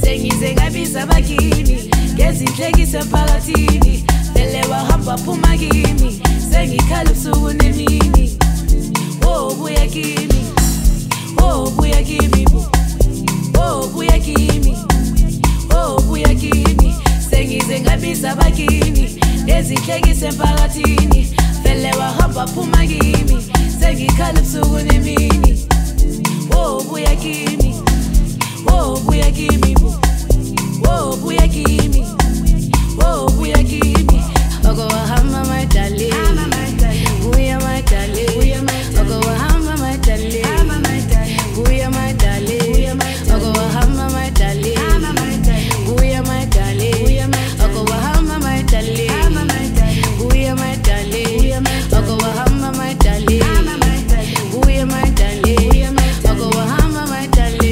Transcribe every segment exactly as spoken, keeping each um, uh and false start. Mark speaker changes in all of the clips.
Speaker 1: sengize ngabiza abakini ngezinhlekisa emphakathini vele wahamba phuma kimi sengikhala ubusuku nemini oh buya kimi oh buya kimi oh buya kimi oh buya kimi sengize ngabiza abakini ngezinhlekisa emphakathini vele wahamba phuma kimi sengikhala ubusuku nemini oh buya kimi oh buya kimi oh buya kimi oh buya kimi oko wahamba my darling buya my darling oko wahamba my darling buya my darling oko wahamba my darling buya my darling oko wahamba my darling buya my darling oko wahamba my darling buya my darling oko wahamba my darling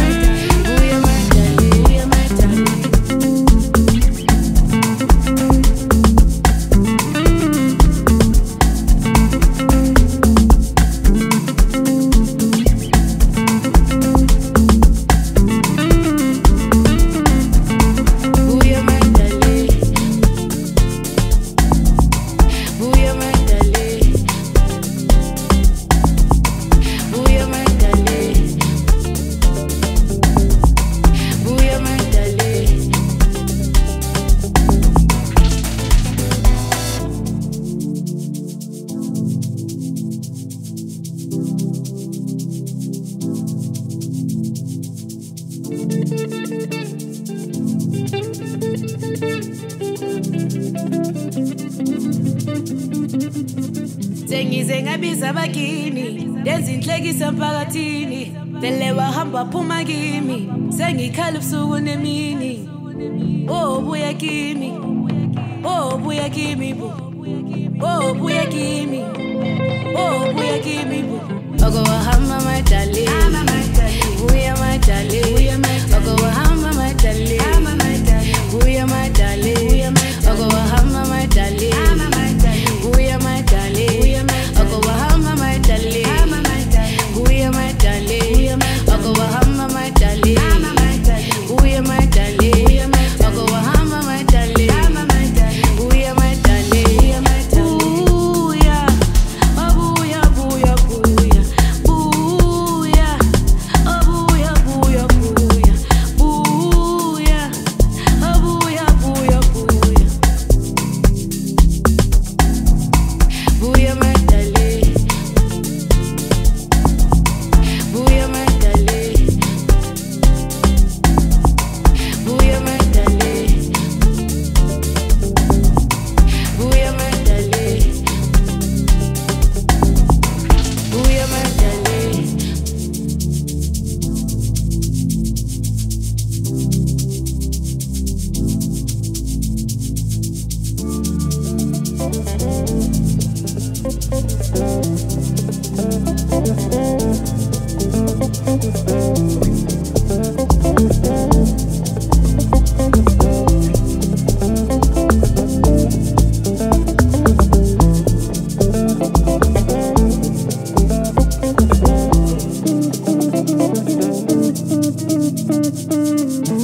Speaker 1: sengize ngabiza abakini ngezinhlekisa emphakathini vele wahamba phuma kimi sengikhala ubusuku nemini oh buya kimi oh buya kimi oh buya kimi oh buya kimi oko wahamba my darling buya my darling oko wahamba my darling buya my darling oko wahamba my darling buya my darling oko wahamba my darling buya my darling oko wahamba my darling buya my darling oko wahamba my darling buya my darling buya buya buya buya buya buya buya buya buya buya buya buya buya my darling buya my darling buya my darling buya my darling buya my darling
Speaker 2: Thank you.